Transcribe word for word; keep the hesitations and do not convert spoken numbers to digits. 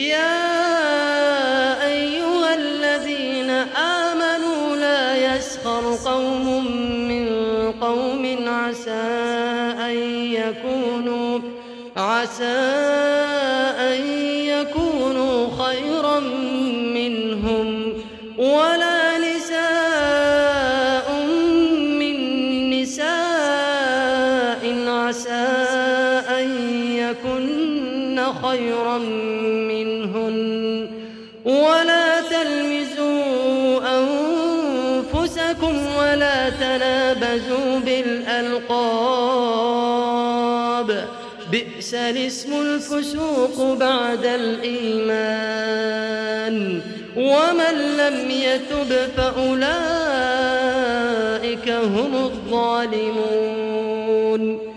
يا أيها الذين آمنوا لا يسخر قوم من قوم عسى أن يكونوا عسى أن يكونوا خيرا منهم ولا نساء من نساء عسى أن يكن خيرا منهن ولا تلمزوا أنفسكم ولا تنابزوا بالألقاب بئس الاسم الفسوق بعد الإيمان ومن لم يتب فأولئك هم الظالمون.